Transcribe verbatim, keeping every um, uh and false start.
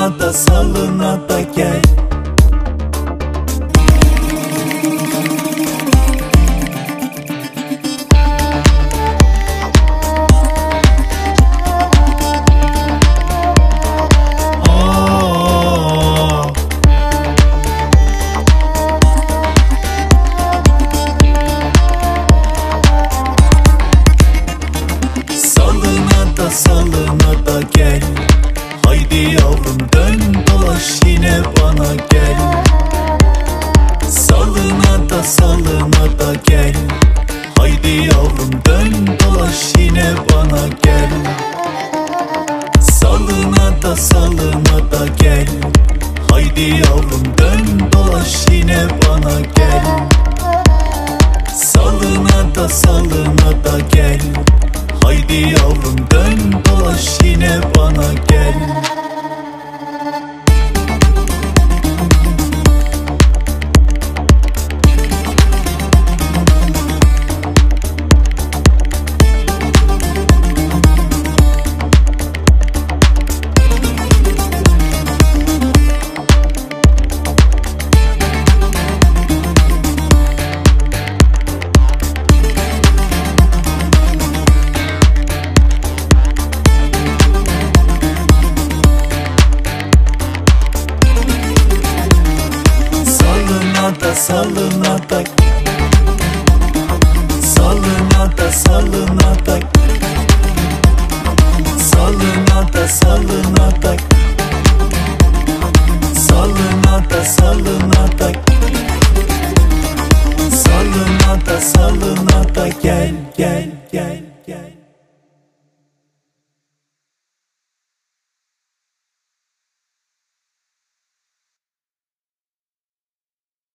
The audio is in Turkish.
Salına da salına da gel. Salına da gel. Haydi yavrum dön dolaş yine bana gel. Salına da salına da gel. Haydi yavrum dön dolaş yine bana gel. Salına da salına da gel. Haydi yavrum dön dolaş yine bana gel. Salına da salına da gel. Haydi yavrum dön dolaş yine bana gel. Salına da salına da salına da salına da salına da salına da salına da salına da salına da gel gel gel.